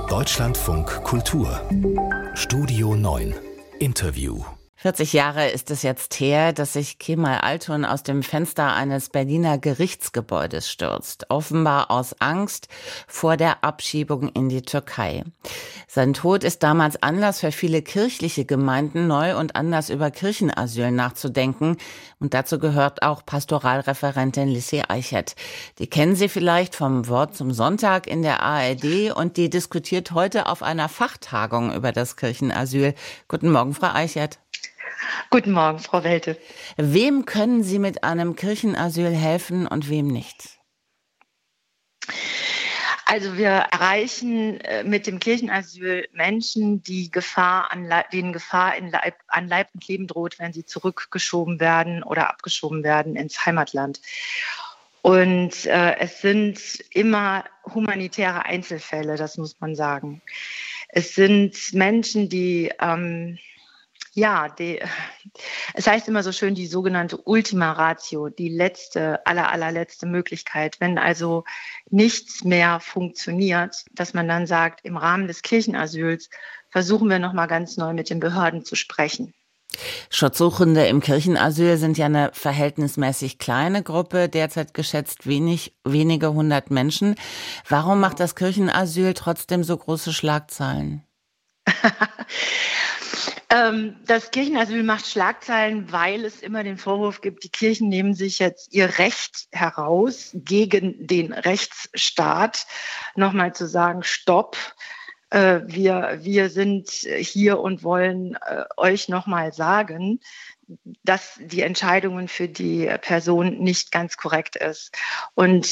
Deutschlandfunk Kultur Studio 9 Interview. 40 Jahre ist es jetzt her, dass sich Kemal Altun aus dem Fenster eines Berliner Gerichtsgebäudes stürzt, offenbar aus Angst vor der Abschiebung in die Türkei. Sein Tod ist damals Anlass für viele kirchliche Gemeinden, neu und anders über Kirchenasyl nachzudenken. Und dazu gehört auch Pastoralreferentin Lissy Eichert. Die kennen Sie vielleicht vom Wort zum Sonntag in der ARD und die diskutiert heute auf einer Fachtagung über das Kirchenasyl. Guten Morgen, Frau Eichert. Guten Morgen, Frau Welte. Wem können Sie mit einem Kirchenasyl helfen und wem nicht? Also wir erreichen mit dem Kirchenasyl Menschen, denen Gefahr an Leib und Leben droht, wenn sie zurückgeschoben werden oder abgeschoben werden ins Heimatland. Und es sind immer humanitäre Einzelfälle, das muss man sagen. Es sind Menschen, es heißt immer so schön, die sogenannte Ultima Ratio, die allerletzte Möglichkeit. Wenn also nichts mehr funktioniert, dass man dann sagt, im Rahmen des Kirchenasyls versuchen wir nochmal ganz neu mit den Behörden zu sprechen. Schutzsuchende im Kirchenasyl sind ja eine verhältnismäßig kleine Gruppe, derzeit geschätzt wenige 100 Menschen. Warum macht das Kirchenasyl trotzdem so große Schlagzeilen? Das Kirchenasyl macht Schlagzeilen, weil es immer den Vorwurf gibt, die Kirchen nehmen sich jetzt ihr Recht heraus, gegen den Rechtsstaat nochmal zu sagen, stopp, wir sind hier und wollen euch nochmal sagen, dass die Entscheidungen für die Person nicht ganz korrekt ist. Und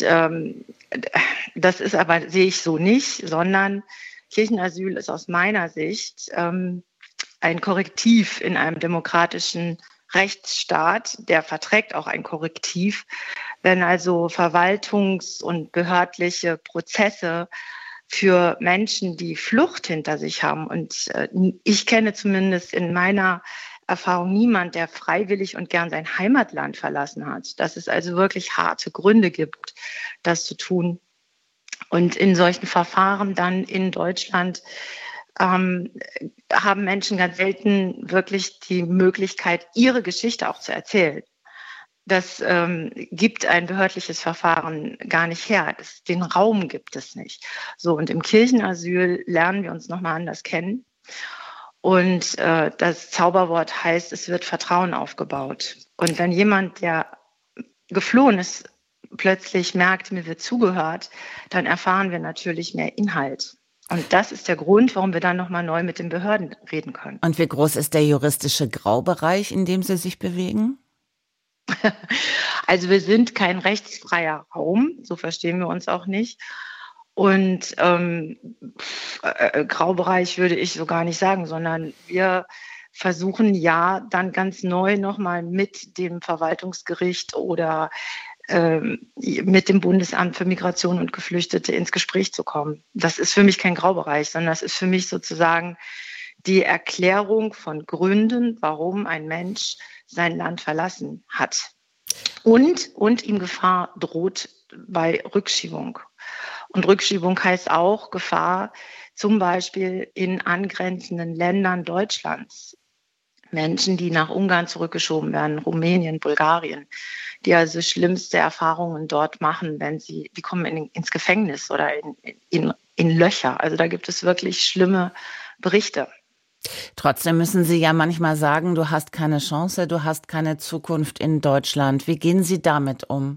das ist aber, sehe ich so nicht, sondern Kirchenasyl ist aus meiner Sicht ein Korrektiv in einem demokratischen Rechtsstaat, der verträgt auch ein Korrektiv. Wenn also verwaltungs- und behördliche Prozesse für Menschen, die Flucht hinter sich haben, und ich kenne zumindest in meiner Erfahrung niemand, der freiwillig und gern sein Heimatland verlassen hat, dass es also wirklich harte Gründe gibt, das zu tun. Und in solchen Verfahren dann in Deutschland haben Menschen ganz selten wirklich die Möglichkeit, ihre Geschichte auch zu erzählen. Das gibt ein behördliches Verfahren gar nicht her. Den Raum gibt es nicht. So, und im Kirchenasyl lernen wir uns nochmal anders kennen. Und das Zauberwort heißt, es wird Vertrauen aufgebaut. Und wenn jemand, der geflohen ist, plötzlich merkt, mir wird zugehört, dann erfahren wir natürlich mehr Inhalt. Und das ist der Grund, warum wir dann nochmal neu mit den Behörden reden können. Und wie groß ist der juristische Graubereich, in dem Sie sich bewegen? Also wir sind kein rechtsfreier Raum, so verstehen wir uns auch nicht. Und Graubereich würde ich so gar nicht sagen, sondern wir versuchen ja dann ganz neu nochmal mit dem Verwaltungsgericht oder mit dem Bundesamt für Migration und Geflüchtete ins Gespräch zu kommen. Das ist für mich kein Graubereich, sondern das ist für mich sozusagen die Erklärung von Gründen, warum ein Mensch sein Land verlassen hat. Und ihm Gefahr droht bei Rückschiebung. Und Rückschiebung heißt auch Gefahr zum Beispiel in angrenzenden Ländern Deutschlands. Menschen, die nach Ungarn zurückgeschoben werden, Rumänien, Bulgarien, die also schlimmste Erfahrungen dort machen, die kommen ins Gefängnis oder in Löcher. Also da gibt es wirklich schlimme Berichte. Trotzdem müssen Sie ja manchmal sagen, du hast keine Chance, du hast keine Zukunft in Deutschland. Wie gehen Sie damit um?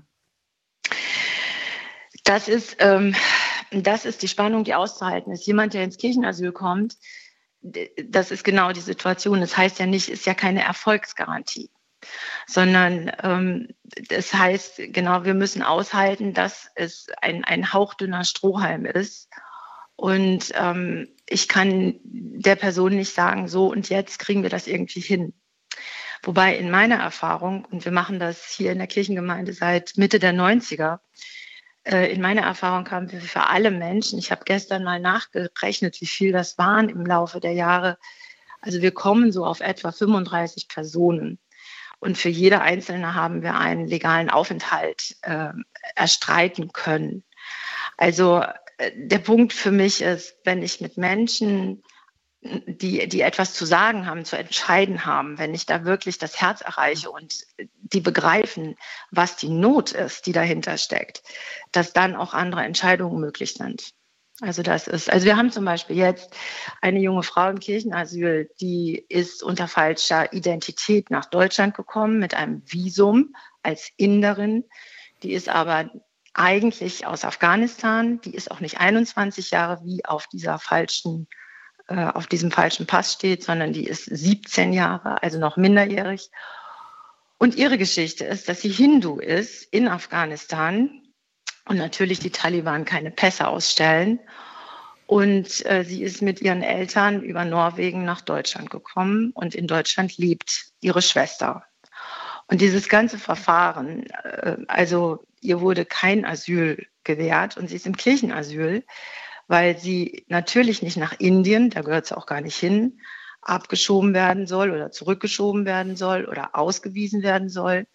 Das ist die Spannung, die auszuhalten ist. Jemand, der ins Kirchenasyl kommt, das ist genau die Situation. Das heißt ja nicht, ist ja keine Erfolgsgarantie, sondern das heißt genau, wir müssen aushalten, dass es ein hauchdünner Strohhalm ist. Und ich kann der Person nicht sagen, so und jetzt kriegen wir das irgendwie hin. Wobei in meiner Erfahrung, und wir machen das hier in der Kirchengemeinde seit Mitte der 90er, in meiner Erfahrung haben wir für alle Menschen, ich habe gestern mal nachgerechnet, wie viel das waren im Laufe der Jahre, also wir kommen so auf etwa 35 Personen. Und für jede Einzelne haben wir einen legalen Aufenthalt erstreiten können. Also der Punkt für mich ist, wenn ich mit Menschen, die etwas zu sagen haben, zu entscheiden haben, wenn ich da wirklich das Herz erreiche und die begreifen, was die Not ist, die dahinter steckt, dass dann auch andere Entscheidungen möglich sind. Also wir haben zum Beispiel jetzt eine junge Frau im Kirchenasyl, die ist unter falscher Identität nach Deutschland gekommen mit einem Visum als Inderin. Die ist aber eigentlich aus Afghanistan. Die ist auch nicht 21 Jahre, wie auf diesem falschen Pass steht, sondern die ist 17 Jahre, also noch minderjährig. Und ihre Geschichte ist, dass sie Hindu ist in Afghanistan und natürlich die Taliban keine Pässe ausstellen. Und sie ist mit ihren Eltern über Norwegen nach Deutschland gekommen und in Deutschland lebt ihre Schwester. Und dieses ganze Verfahren, also ihr wurde kein Asyl gewährt und sie ist im Kirchenasyl, weil sie natürlich nicht nach Indien, da gehört sie auch gar nicht hin, abgeschoben werden soll oder zurückgeschoben werden soll oder ausgewiesen werden soll.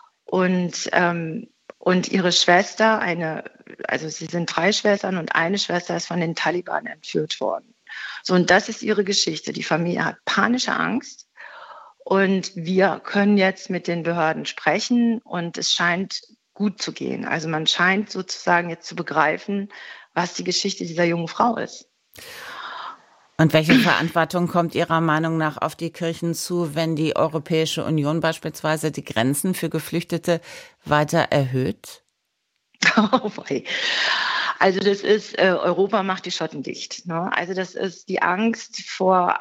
Und ihre Schwester, also sie sind 3 Schwestern und eine Schwester ist von den Taliban entführt worden. So, und das ist ihre Geschichte. Die Familie hat panische Angst und wir können jetzt mit den Behörden sprechen und es scheint gut zu gehen. Also man scheint sozusagen jetzt zu begreifen, was die Geschichte dieser jungen Frau ist. Und welche Verantwortung kommt Ihrer Meinung nach auf die Kirchen zu, wenn die Europäische Union beispielsweise die Grenzen für Geflüchtete weiter erhöht? Also das ist, Europa macht die Schotten dicht. Ne? Also das ist die Angst vor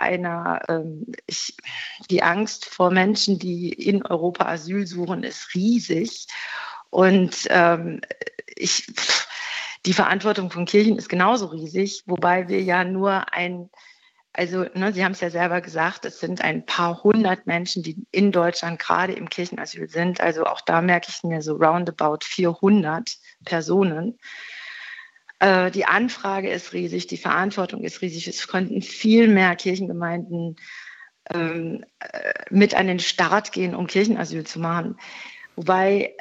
die Angst vor Menschen, die in Europa Asyl suchen, ist riesig. Und die Verantwortung von Kirchen ist genauso riesig, wobei wir ja nur Sie haben es ja selber gesagt, es sind ein paar hundert Menschen, die in Deutschland gerade im Kirchenasyl sind. Also auch da merke ich mir so roundabout 400 Personen. Die Anfrage ist riesig, die Verantwortung ist riesig. Es könnten viel mehr Kirchengemeinden mit an den Start gehen, um Kirchenasyl zu machen. Wobei,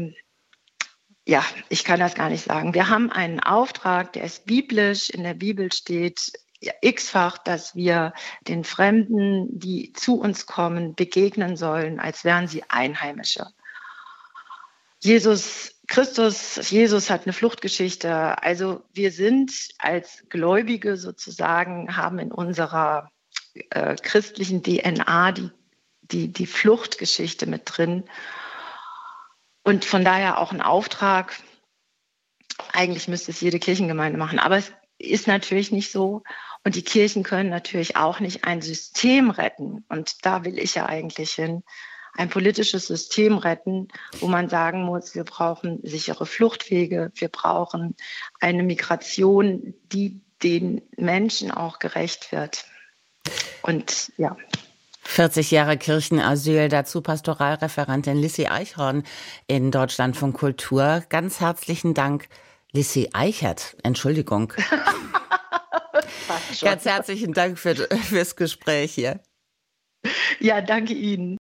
ich kann das gar nicht sagen. Wir haben einen Auftrag, der ist biblisch, in der Bibel steht x-fach, dass wir den Fremden, die zu uns kommen, begegnen sollen, als wären sie Einheimische. Jesus hat eine Fluchtgeschichte. Also wir sind als Gläubige sozusagen, haben in unserer christlichen DNA die Fluchtgeschichte mit drin. Und von daher auch ein Auftrag. Eigentlich müsste es jede Kirchengemeinde machen, aber es ist natürlich nicht so. Und die Kirchen können natürlich auch nicht ein System retten. Und da will ich ja eigentlich hin. Ein politisches System retten, wo man sagen muss, wir brauchen sichere Fluchtwege, wir brauchen eine Migration, die den Menschen auch gerecht wird. Und ja. 40 Jahre Kirchenasyl, dazu Pastoralreferentin Lissi Eichhorn in Deutschlandfunk Kultur. Ganz herzlichen Dank, Lissi Eichert, Entschuldigung. Ganz herzlichen Dank fürs Gespräch hier. Ja, danke Ihnen.